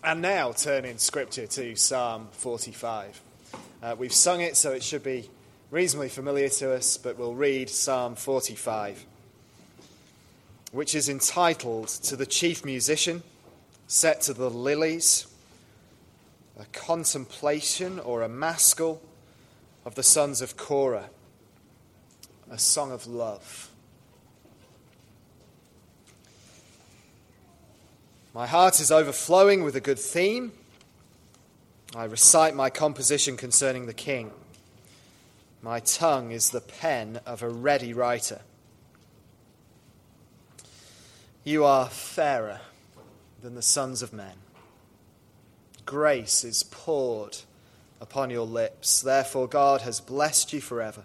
And now turn in Scripture to Psalm 45. We've sung it, so it should be reasonably familiar to us, but we'll read Psalm 45, which is entitled "To the Chief Musician, Set to the Lilies, a contemplation or a maskil of the sons of Korah, a song of love." My heart is overflowing with a good theme. I recite my composition concerning the King. My tongue is the pen of a ready writer. You are fairer than the sons of men. Grace is poured upon your lips. Therefore God has blessed you forever.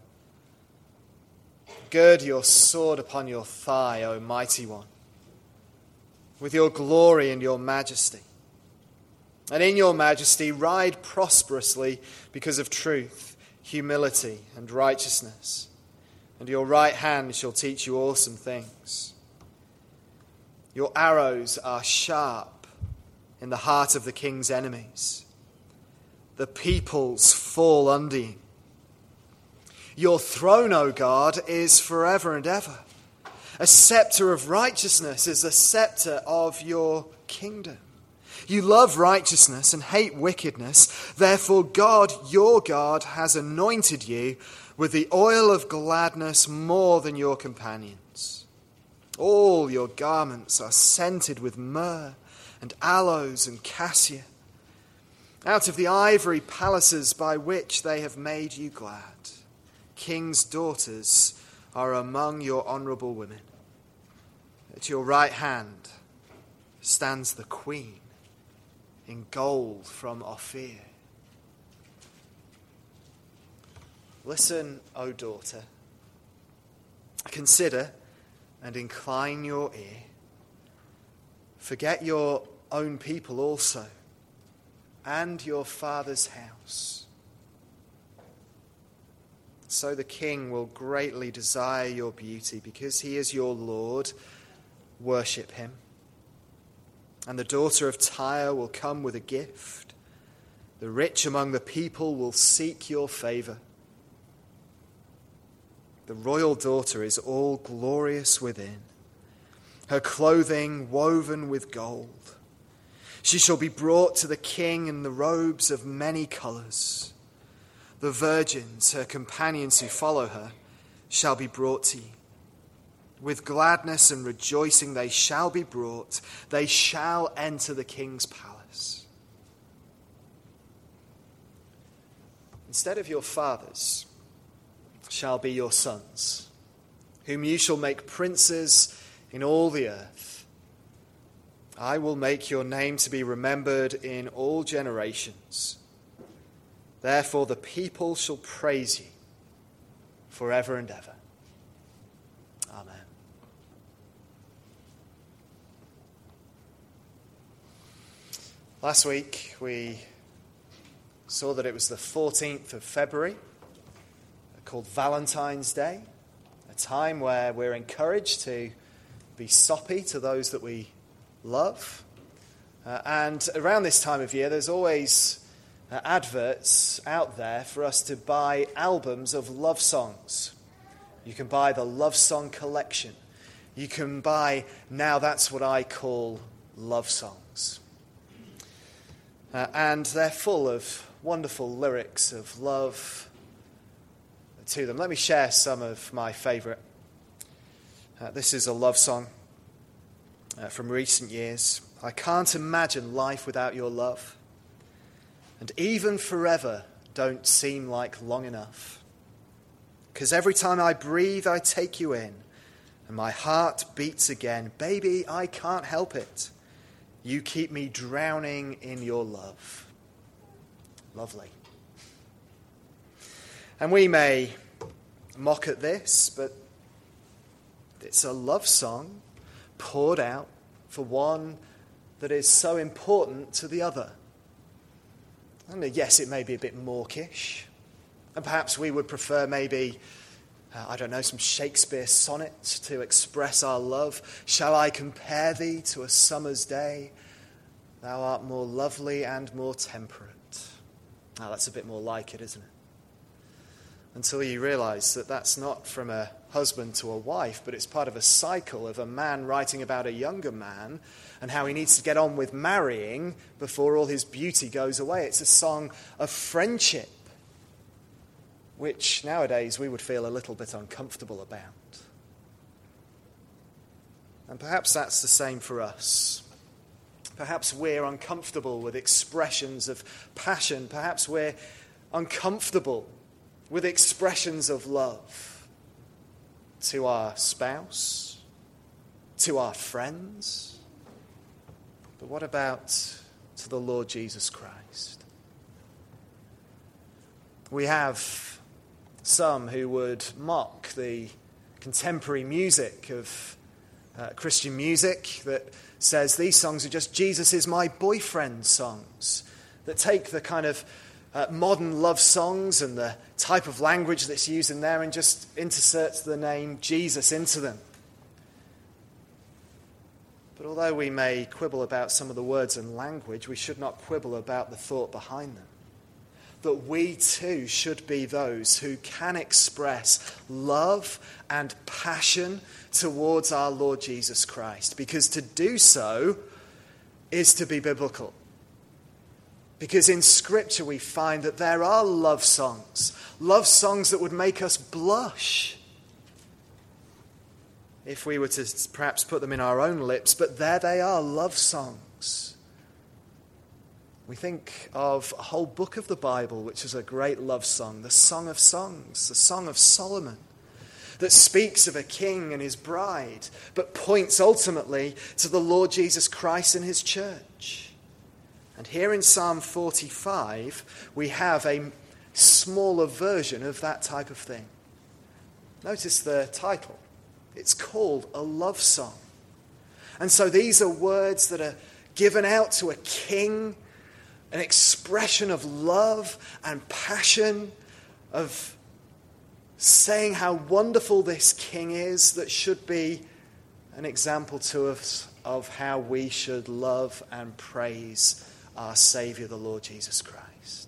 Gird your sword upon your thigh, O mighty one, with your glory and your majesty. And in your majesty ride prosperously because of truth, humility, and righteousness. And your right hand shall teach you awesome things. Your arrows are sharp in the heart of the king's enemies. The peoples fall under you. Your throne, O God, is forever and ever. A scepter of righteousness is the scepter of your kingdom. You love righteousness and hate wickedness. Therefore God, your God, has anointed you with the oil of gladness more than your companions. All your garments are scented with myrrh and aloes and cassia, out of the ivory palaces by which they have made you glad. King's daughters are among your honourable women. At your right hand stands the queen in gold from Ophir. Listen, O daughter, consider and incline your ear. Forget your own people also, and your father's house. So the king will greatly desire your beauty, because he is your Lord. Worship him. And the daughter of Tyre will come with a gift. The rich among the people will seek your favor. The royal daughter is all glorious within, her clothing woven with gold. She shall be brought to the king in the robes of many colors. The virgins, her companions who follow her, shall be brought to you. With gladness and rejoicing they shall be brought. They shall enter the king's palace. Instead of your fathers shall be your sons, whom you shall make princes in all the earth. I will make your name to be remembered in all generations. Therefore the people shall praise you forever and ever. Amen. Last week we saw that it was the 14th of February, called Valentine's Day, a time where we're encouraged to be soppy to those that we love. And around this time of year there's always adverts out there for us to buy albums of love songs. You can buy the Love Song Collection. You can buy Now That's What I Call Love Songs. And they're full of wonderful lyrics of love to them. Let me share some of my favourite. This is a love song from recent years. I can't imagine life without your love. And even forever don't seem like long enough. 'Cause every time I breathe, I take you in, and my heart beats again. Baby, I can't help it. You keep me drowning in your love. Lovely. And we may mock at this, but it's a love song poured out for one that is so important to the other. And yes, it may be a bit mawkish. And perhaps we would prefer maybe, some Shakespeare sonnet to express our love. Shall I compare thee to a summer's day? Thou art more lovely and more temperate. Now that's a bit more like it, isn't it? Until you realise that that's not from a husband to a wife, but it's part of a cycle of a man writing about a younger man and how he needs to get on with marrying before all his beauty goes away. It's a song of friendship, which nowadays we would feel a little bit uncomfortable about. And perhaps that's the same for us. Perhaps we're uncomfortable with expressions of passion. Perhaps we're uncomfortable with expressions of love to our spouse, to our friends. But what about to the Lord Jesus Christ? We have some who would mock the contemporary music of Christian music that says these songs are just Jesus is my boyfriend songs, that take the kind of modern love songs and the type of language that's used in there and just inserts the name Jesus into them. But although we may quibble about some of the words and language, we should not quibble about the thought behind them. That we too should be those who can express love and passion towards our Lord Jesus Christ. Because to do so is to be biblical. Because in Scripture we find that there are love songs that would make us blush if we were to perhaps put them in our own lips, but there they are, love songs. We think of a whole book of the Bible, which is a great love song, the Song of Songs, the Song of Solomon, that speaks of a king and his bride, but points ultimately to the Lord Jesus Christ and his church. And here in Psalm 45, we have a smaller version of that type of thing. Notice the title. It's called a love song. And so these are words that are given out to a king, an expression of love and passion, of saying how wonderful this king is, that should be an example to us of how we should love and praise our Saviour, the Lord Jesus Christ.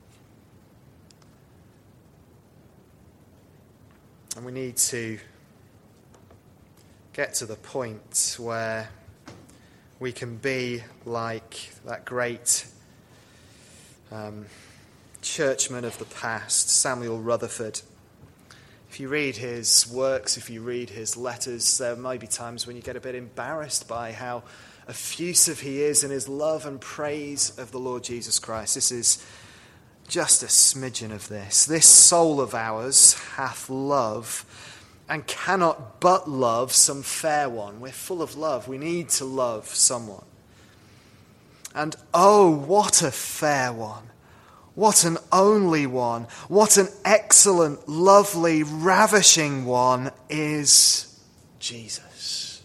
And we need to get to the point where we can be like that great churchman of the past, Samuel Rutherford. If you read his works, if you read his letters, there may be times when you get a bit embarrassed by how effusive he is in his love and praise of the Lord Jesus Christ. This is just a smidgen of this. This soul of ours hath love, and cannot but love some fair one. We're full of love. We need to love someone. And oh, what a fair one. What an only one. What an excellent, lovely, ravishing one is Jesus.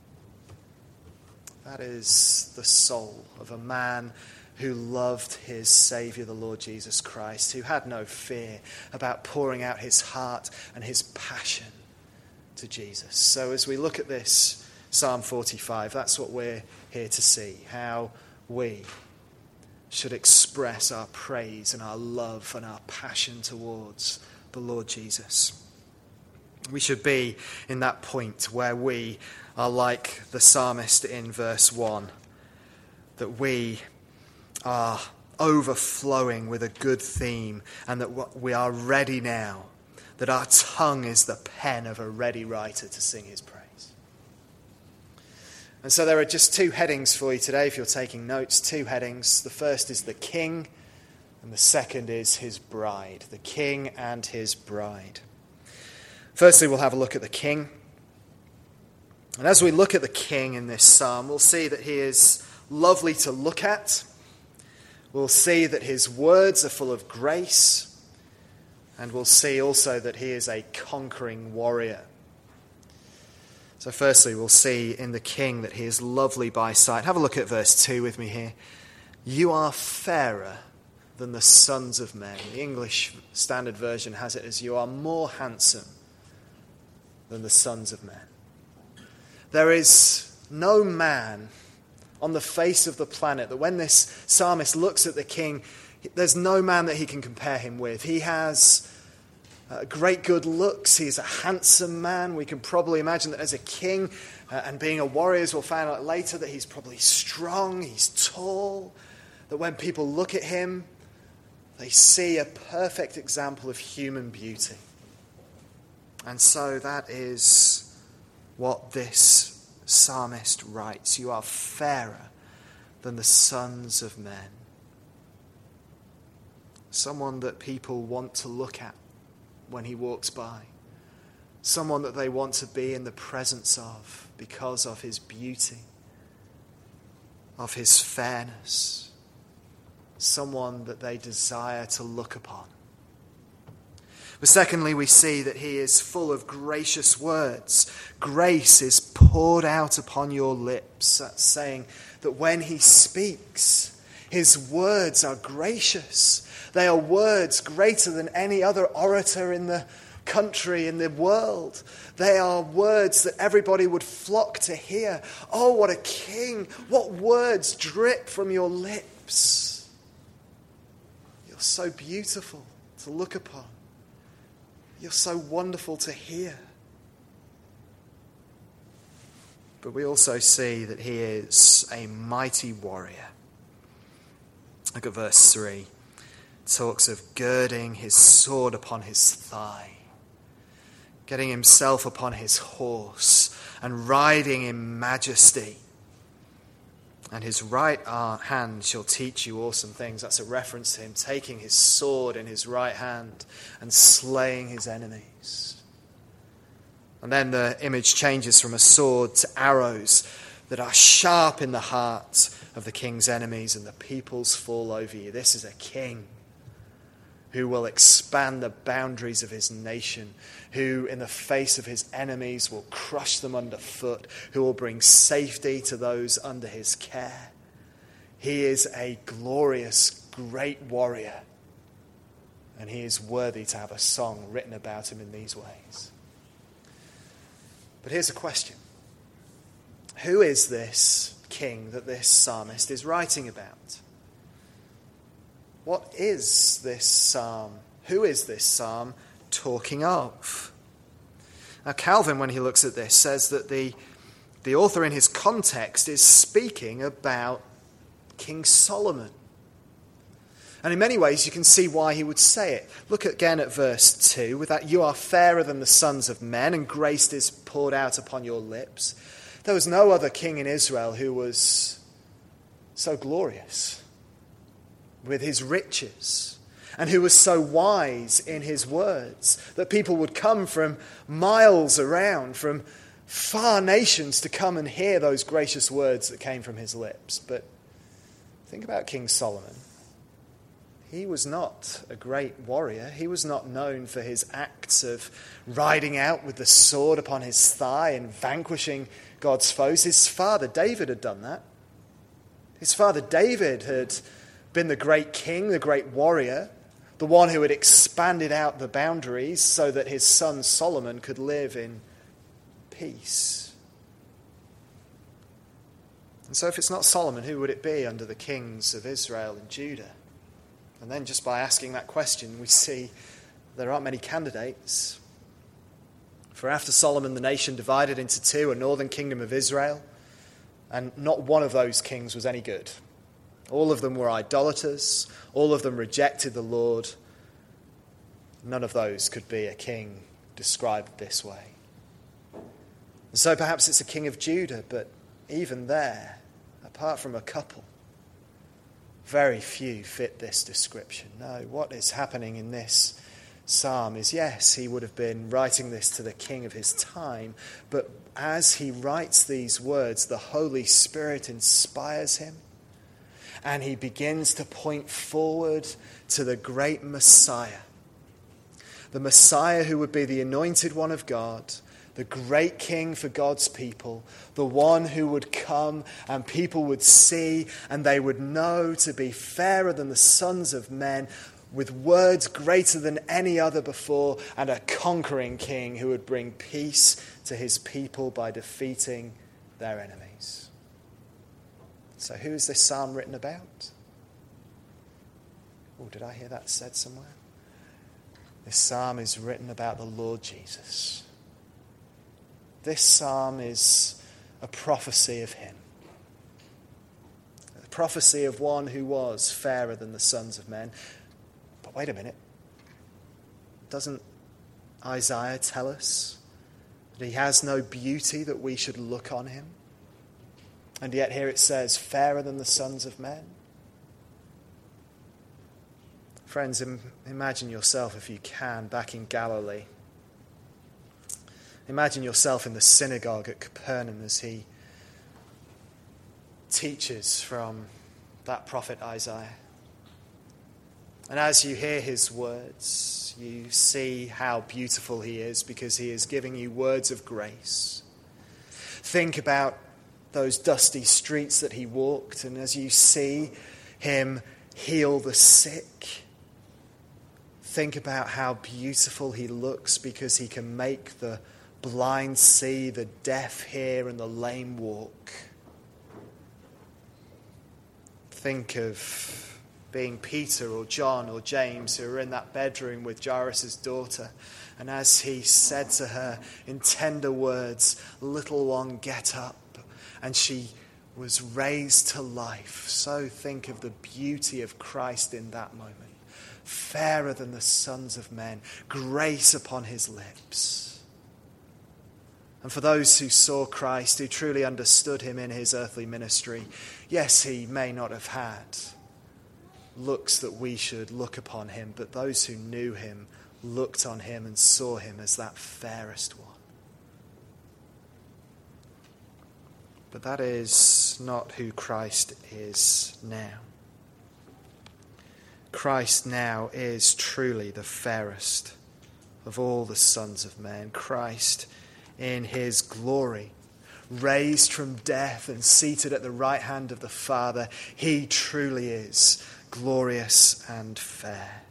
That is the soul of a man who loved his Saviour, the Lord Jesus Christ, who had no fear about pouring out his heart and his passion to Jesus. So as we look at this Psalm 45, that's what we're here to see, how we should express our praise and our love and our passion towards the Lord Jesus. We should be in that point where we are like the psalmist in verse 1, that we are overflowing with a good theme and that we are ready now, that our tongue is the pen of a ready writer to sing his praise. And so there are just two headings for you today, if you're taking notes, two headings. The first is the king, and the second is his bride. The king and his bride. Firstly, we'll have a look at the king. And as we look at the king in this psalm, we'll see that he is lovely to look at. We'll see that his words are full of grace. And we'll see also that he is a conquering warrior. So firstly, we'll see in the king that he is lovely by sight. Have a look at verse 2 with me here. You are fairer than the sons of men. The English Standard Version has it as you are more handsome than the sons of men. There is no man on the face of the planet, that when this psalmist looks at the king, there's no man that he can compare him with. He has great good looks. He's a handsome man. We can probably imagine that as a king and being a warrior, as we'll find out later, that he's probably strong, he's tall, that when people look at him, they see a perfect example of human beauty. And so that is what this psalmist writes. You are fairer than the sons of men. Someone that people want to look at when he walks by. Someone that they want to be in the presence of because of his beauty, of his fairness. Someone that they desire to look upon. But secondly, we see that he is full of gracious words. Grace is poured out upon your lips. That's saying that when he speaks, his words are gracious. They are words greater than any other orator in the country, in the world. They are words that everybody would flock to hear. Oh, what a king! What words drip from your lips! You're so beautiful to look upon. You're so wonderful to hear. But we also see that he is a mighty warrior. Look at verse 3. It talks of girding his sword upon his thigh, getting himself upon his horse, and riding in majesty. And his right hand shall teach you awesome things. That's a reference to him taking his sword in his right hand and slaying his enemies. And then the image changes from a sword to arrows that are sharp in the heart of the king's enemies, and the peoples fall over you. This is a king who will expand the boundaries of his nation, who in the face of his enemies will crush them underfoot, who will bring safety to those under his care. He is a glorious, great warrior, and he is worthy to have a song written about him in these ways. But here's a question. Who is this king that this psalmist is writing about? What is this psalm? Who is this psalm talking of? Now, Calvin, when he looks at this, says that the author in his context is speaking about King Solomon. And in many ways, you can see why he would say it. Look again at verse 2. With that, you are fairer than the sons of men, and grace is poured out upon your lips. There was no other king in Israel who was so glorious with his riches, and who was so wise in his words that people would come from miles around, from far nations, to come and hear those gracious words that came from his lips. But think about King Solomon. He was not a great warrior. He was not known for his acts of riding out with the sword upon his thigh and vanquishing God's foes. His father David had done that. His father David had been the great king, the great warrior, the one who had expanded out the boundaries so that his son Solomon could live in peace. And so if it's not Solomon, who would it be under the kings of Israel and Judah? And then just by asking that question, we see there aren't many candidates. For after Solomon, the nation divided into two, a northern kingdom of Israel, and not one of those kings was any good. All of them were idolaters. All of them rejected the Lord. None of those could be a king described this way. And so perhaps it's a king of Judah, but even there, apart from a couple, very few fit this description. No, what is happening in this psalm is, yes, he would have been writing this to the king of his time, but as he writes these words, the Holy Spirit inspires him, and he begins to point forward to the great Messiah. The Messiah who would be the anointed one of God, the great king for God's people, the one who would come and people would see and they would know to be fairer than the sons of men, with words greater than any other before, and a conquering king who would bring peace to his people by defeating their enemies. So who is this psalm written about? Oh, did I hear that said somewhere? This psalm is written about the Lord Jesus. This psalm is a prophecy of him. A prophecy of one who was fairer than the sons of men. But wait a minute. Doesn't Isaiah tell us that he has no beauty that we should look on him? And yet here it says, fairer than the sons of men. Friends, imagine yourself, if you can, back in Galilee. Imagine yourself in the synagogue at Capernaum as he teaches from that prophet Isaiah. And as you hear his words, you see how beautiful he is because he is giving you words of grace. Think about those dusty streets that he walked, and as you see him heal the sick, think about how beautiful he looks because he can make the blind see, the deaf hear, and the lame walk. Think of being Peter or John or James who were in that bedroom with Jairus' daughter. And as he said to her in tender words, "Little one, get up," and she was raised to life. So think of the beauty of Christ in that moment. Fairer than the sons of men, grace upon his lips. And for those who saw Christ, who truly understood him in his earthly ministry, yes, he may not have had looks that we should look upon him, but those who knew him looked on him and saw him as that fairest one. But that is not who Christ is now. Christ now is truly the fairest of all the sons of men. Christ in his glory, raised from death and seated at the right hand of the Father, he truly is glorious and fair.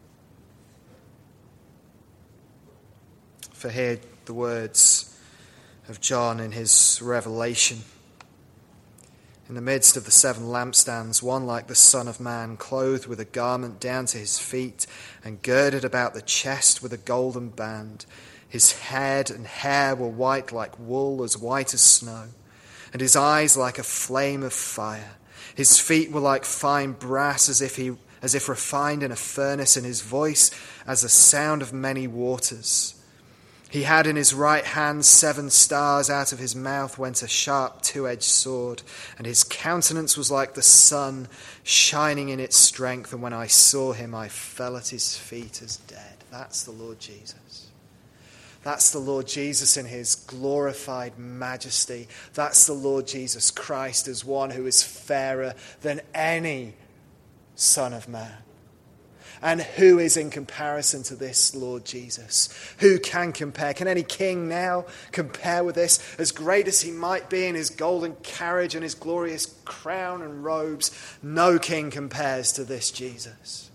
For here the words of John in his revelation. In the midst of the 7 lampstands, one like the Son of Man, clothed with a garment down to his feet and girded about the chest with a golden band. His head and hair were white like wool, as white as snow, and his eyes like a flame of fire. His feet were like fine brass, as if refined in a furnace, and his voice as the sound of many waters. He had in his right hand 7 stars. Out of his mouth went a sharp 2-edged sword, and his countenance was like the sun shining in its strength. And when I saw him, I fell at his feet as dead. That's the Lord Jesus. That's the Lord Jesus in his glorified majesty. That's the Lord Jesus Christ as one who is fairer than any Son of Man. And who is in comparison to this Lord Jesus? Who can compare? Can any king now compare with this? As great as he might be in his golden carriage and his glorious crown and robes, no king compares to this Jesus.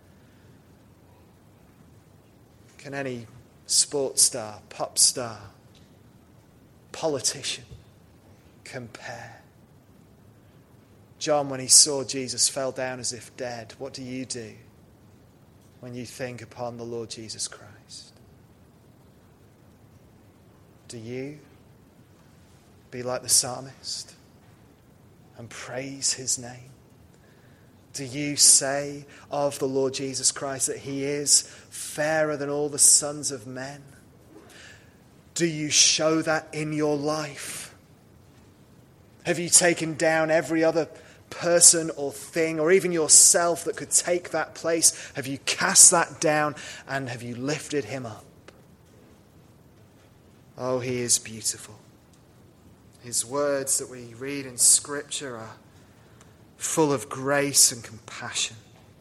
Can any sports star, pop star, politician compare? John, when he saw Jesus, fell down as if dead. What do you do when you think upon the Lord Jesus Christ? Do you be like the psalmist and praise his name? Do you say of the Lord Jesus Christ that he is fairer than all the sons of men? Do you show that in your life? Have you taken down every other person or thing, or even yourself, that could take that place? Have you cast that down and have you lifted him up? Oh, he is beautiful. His words that we read in Scripture are full of grace and compassion.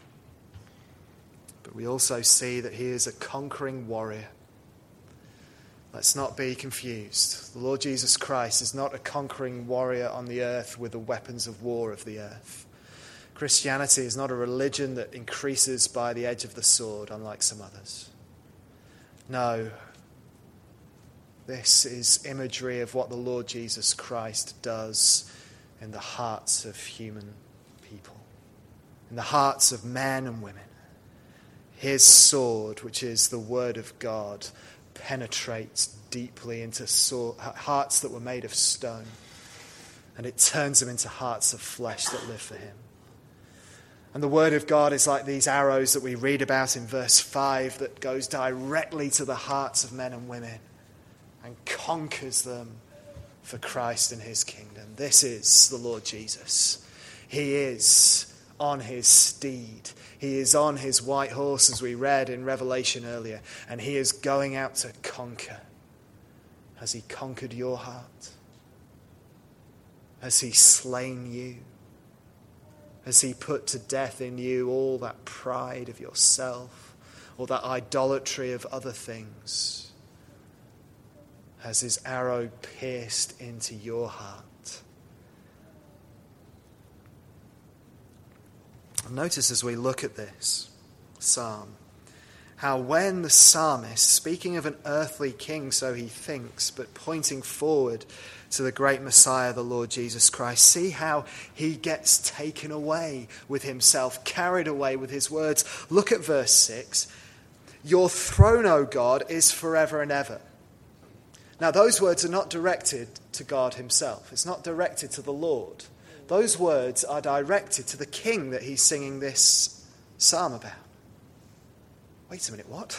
But we also see that he is a conquering warrior. Let's not be confused. The Lord Jesus Christ is not a conquering warrior on the earth with the weapons of war of the earth. Christianity is not a religion that increases by the edge of the sword, unlike some others. No, this is imagery of what the Lord Jesus Christ does in the hearts of human people, in the hearts of men and women. His sword, which is the word of God, penetrates deeply into hearts that were made of stone, and it turns them into hearts of flesh that live for him. And the word of God is like these arrows that we read about in verse 5 that goes directly to the hearts of men and women and conquers them for Christ and his kingdom. This is the Lord Jesus. He is on his steed. He is on his white horse, as we read in Revelation earlier, and he is going out to conquer. Has he conquered your heart? Has he slain you? Has he put to death in you all that pride of yourself or that idolatry of other things? Has his arrow pierced into your heart? Notice as we look at this psalm, how when the psalmist, speaking of an earthly king, so he thinks, but pointing forward to the great Messiah, the Lord Jesus Christ, see how he gets taken away with himself, carried away with his words. Look at verse 6. Your throne, O God, is forever and ever. Now, those words are not directed to God himself. It's not directed to the Lord. Those words are directed to the king that he's singing this psalm about. Wait a minute, what?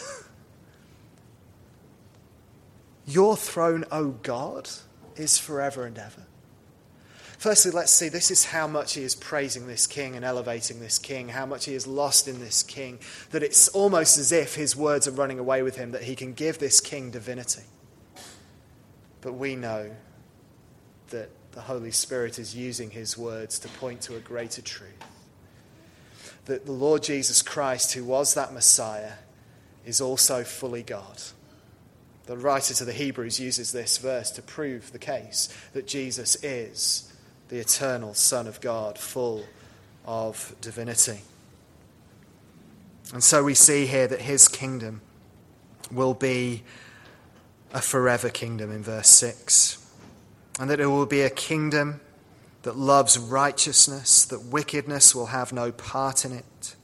Your throne, O God, is forever and ever. Firstly, let's see, this is how much he is praising this king and elevating this king, how much he is lost in this king, that it's almost as if his words are running away with him, that he can give this king divinity. But we know that the Holy Spirit is using his words to point to a greater truth. That the Lord Jesus Christ, who was that Messiah, is also fully God. The writer to the Hebrews uses this verse to prove the case that Jesus is the eternal Son of God, full of divinity. And so we see here that his kingdom will be a forever kingdom in verse 6. And that it will be a kingdom that loves righteousness, that wickedness will have no part in it.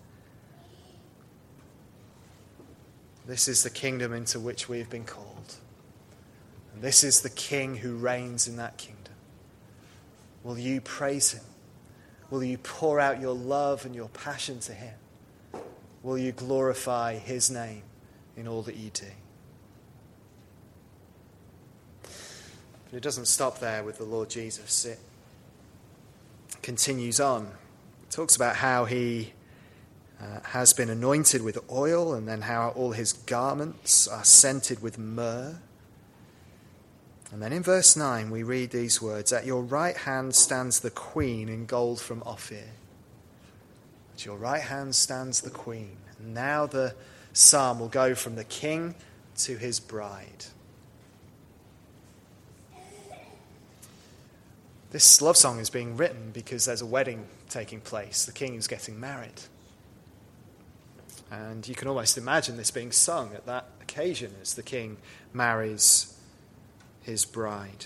This is the kingdom into which we have been called. And this is the King who reigns in that kingdom. Will you praise him? Will you pour out your love and your passion to him? Will you glorify his name in all that you do? But it doesn't stop there with the Lord Jesus. It continues on. It talks about how he has been anointed with oil, and then how all his garments are scented with myrrh. And then in verse 9 we read these words, at your right hand stands the queen in gold from Ophir. At your right hand stands the queen. And now the psalm will go from the king to his bride. This love song is being written because there's a wedding taking place. The king is getting married. And you can almost imagine this being sung at that occasion as the king marries his bride.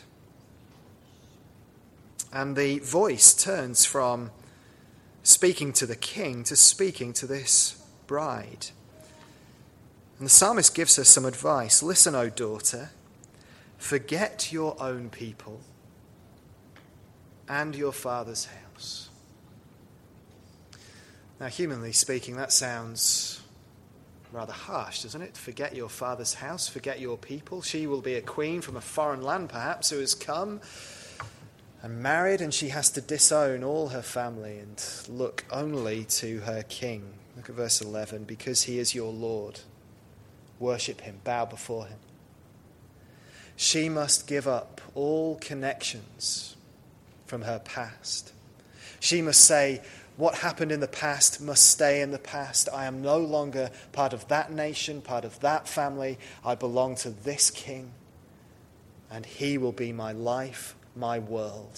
And the voice turns from speaking to the king to speaking to this bride. And the psalmist gives her some advice. Listen, O daughter, forget your own people and your father's house. Now, humanly speaking, that sounds rather harsh, doesn't it? Forget your father's house, forget your people. She will be a queen from a foreign land, perhaps, who has come and married, and she has to disown all her family and look only to her king. Look at verse 11. Because he is your Lord, worship him, bow before him. She must give up all connections from her past. She must say, what happened in the past must stay in the past. I am no longer part of that nation, part of that family. I belong to this king, and he will be my life, my world.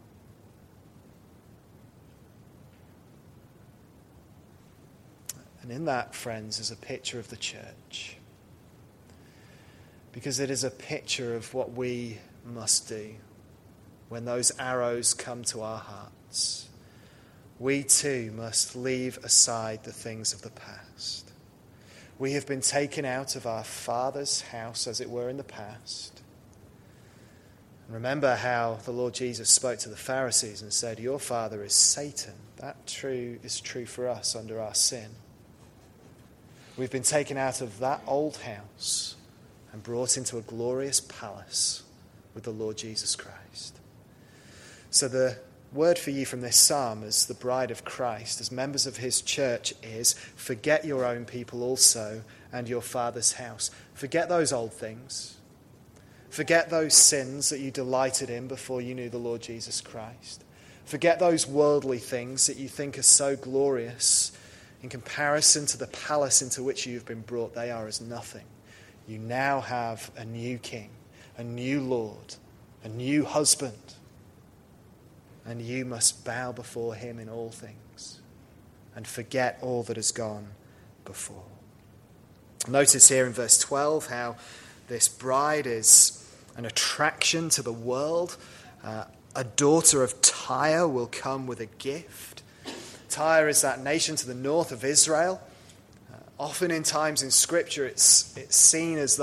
And in that, friends, is a picture of the church. Because it is a picture of what we must do. when those arrows come to our hearts, we too must leave aside the things of the past. We have been taken out of our Father's house, as it were, in the past. Remember how the Lord Jesus spoke to the Pharisees and said, "Your father is Satan." That is true for us under our sin. We've been taken out of that old house and brought into a glorious palace with the Lord Jesus Christ. So the word for you from this psalm as the bride of Christ, as members of his church, is forget your own people also and your Father's house. Forget those old things. Forget those sins that you delighted in before you knew the Lord Jesus Christ. Forget those worldly things that you think are so glorious. In comparison to the palace into which you've been brought, they are as nothing. You now have a new king, a new Lord, a new husband. And you must bow before him in all things and forget all that has gone before. Notice here in verse 12 how this bride is an attraction to the world. A daughter of Tyre will come with a gift. Tyre is that nation to the north of Israel. Often in times in Scripture it's seen as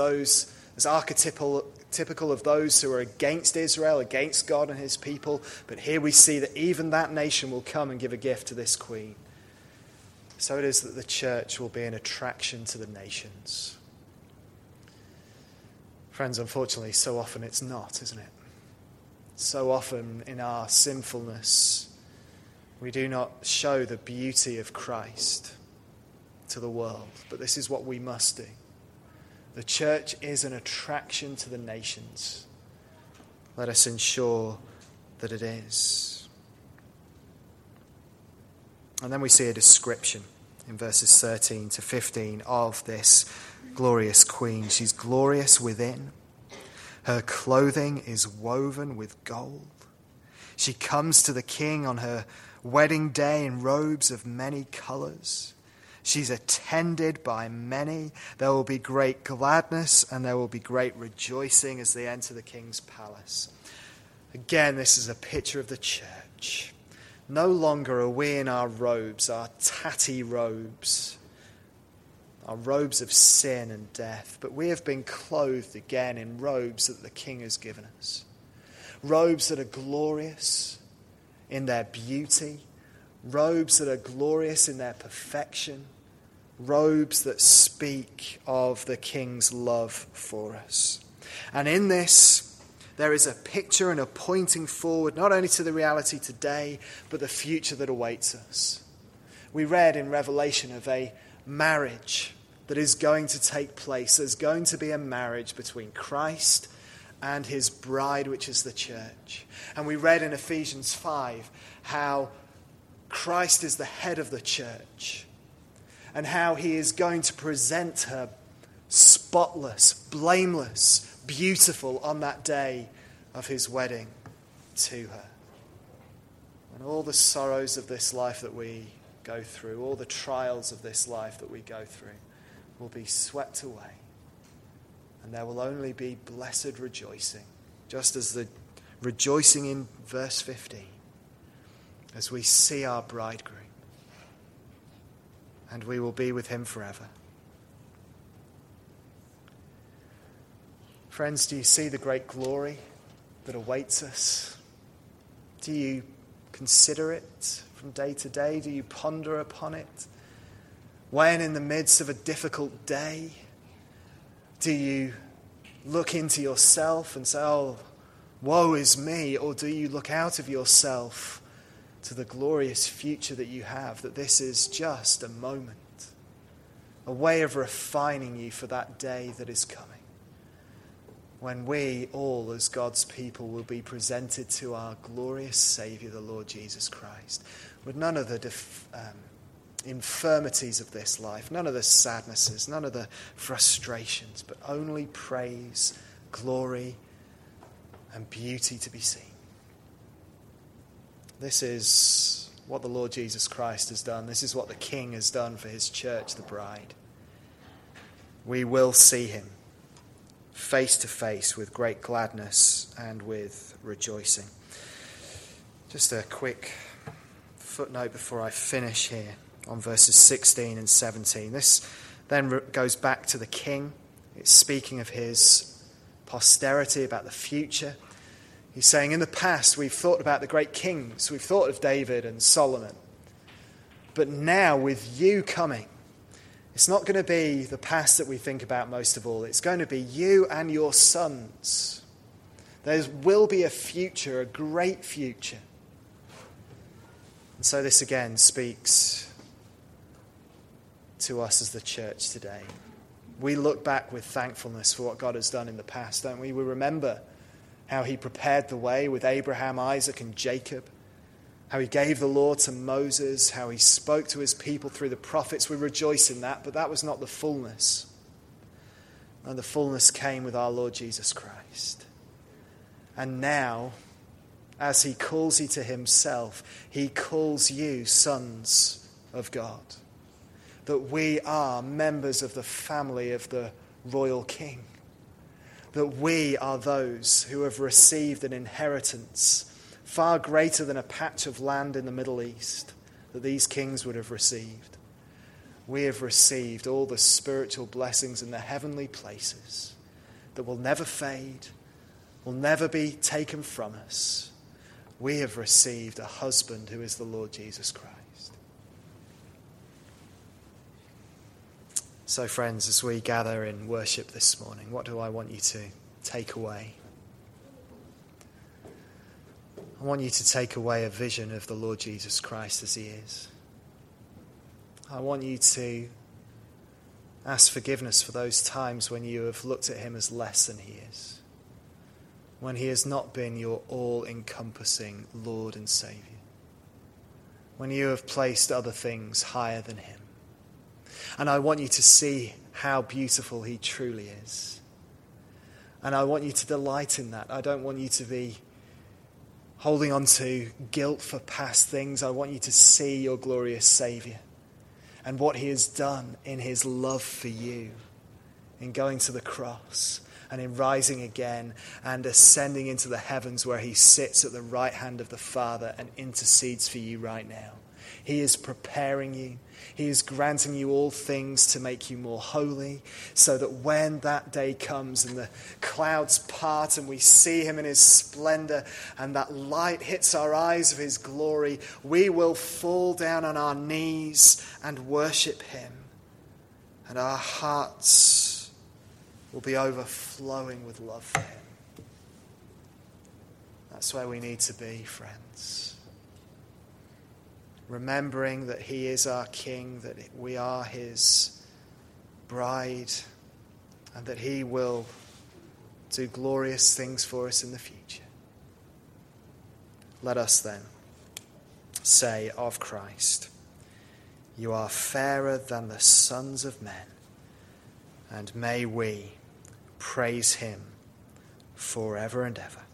typical of those who are against Israel, against God and his people. But here we see that even that nation will come and give a gift to this queen. So it is that the church will be an attraction to the nations. Friends, unfortunately, so often it's not, isn't it? So often in our sinfulness, we do not show the beauty of Christ to the world. But this is what we must do. The church is an attraction to the nations. Let us ensure that it is. And then we see a description in verses 13 to 15 of this glorious queen. She's glorious within. Her clothing is woven with gold. She comes to the king on her wedding day in robes of many colors. She's attended by many. There will be great gladness and there will be great rejoicing as they enter the king's palace. Again, this is a picture of the church. No longer are we in our robes, our tatty robes, our robes of sin and death, but we have been clothed again in robes that the king has given us. Robes that are glorious in their beauty, robes that are glorious in their perfection, robes that speak of the king's love for us. And in this, there is a picture and a pointing forward, not only to the reality today, but the future that awaits us. We read in Revelation of a marriage that is going to take place. There's going to be a marriage between Christ and his bride, which is the church. And we read in Ephesians 5 how Christ is the head of the church and how he is going to present her spotless, blameless, beautiful on that day of his wedding to her. And all the sorrows of this life that we go through, all the trials of this life that we go through will be swept away. And there will only be blessed rejoicing, just as the rejoicing in verse 15, as we see our bridegroom, and we will be with him forever. Friends, do you see the great glory that awaits us? Do you consider it from day to day? Do you ponder upon it? When in the midst of a difficult day, do you look into yourself and say, "Oh, woe is me"? Or do you look out of yourself to the glorious future that you have, that this is just a moment, a way of refining you for that day that is coming, when we all as God's people will be presented to our glorious Saviour, the Lord Jesus Christ, with none of the infirmities of this life, none of the sadnesses, none of the frustrations, but only praise, glory, and beauty to be seen. This is what the Lord Jesus Christ has done. This is what the King has done for his church, the bride. We will see him face to face with great gladness and with rejoicing. Just a quick footnote before I finish here on verses 16 and 17. This then goes back to the king. It's speaking of his posterity, about the future. He's saying, in the past, we've thought about the great kings. We've thought of David and Solomon. But now, with you coming, it's not going to be the past that we think about most of all. It's going to be you and your sons. There will be a future, a great future. And so this again speaks to us as the church today. We look back with thankfulness for what God has done in the past, don't we? We remember how he prepared the way with Abraham, Isaac, and Jacob, how he gave the law to Moses, how he spoke to his people through the prophets. We rejoice in that, but that was not the fullness. And the fullness came with our Lord Jesus Christ. And now, as he calls you to himself, he calls you sons of God. That we are members of the family of the royal king. That we are those who have received an inheritance far greater than a patch of land in the Middle East that these kings would have received. We have received all the spiritual blessings in the heavenly places that will never fade, will never be taken from us. We have received a husband who is the Lord Jesus Christ. So friends, as we gather in worship this morning, what do I want you to take away? I want you to take away a vision of the Lord Jesus Christ as he is. I want you to ask forgiveness for those times when you have looked at him as less than he is. When he has not been your all-encompassing Lord and Saviour. When you have placed other things higher than him. And I want you to see how beautiful he truly is. And I want you to delight in that. I don't want you to be holding on to guilt for past things. I want you to see your glorious Saviour and what he has done in his love for you, in going to the cross and in rising again and ascending into the heavens where he sits at the right hand of the Father and intercedes for you right now. He is preparing you. He is granting you all things to make you more holy, so that when that day comes and the clouds part and we see him in his splendor and that light hits our eyes of his glory, we will fall down on our knees and worship him. And our hearts will be overflowing with love for him. That's where we need to be, friends. Remembering that he is our king, that we are his bride, and that he will do glorious things for us in the future. Let us then say of Christ, you are fairer than the sons of men, and may we praise him forever and ever.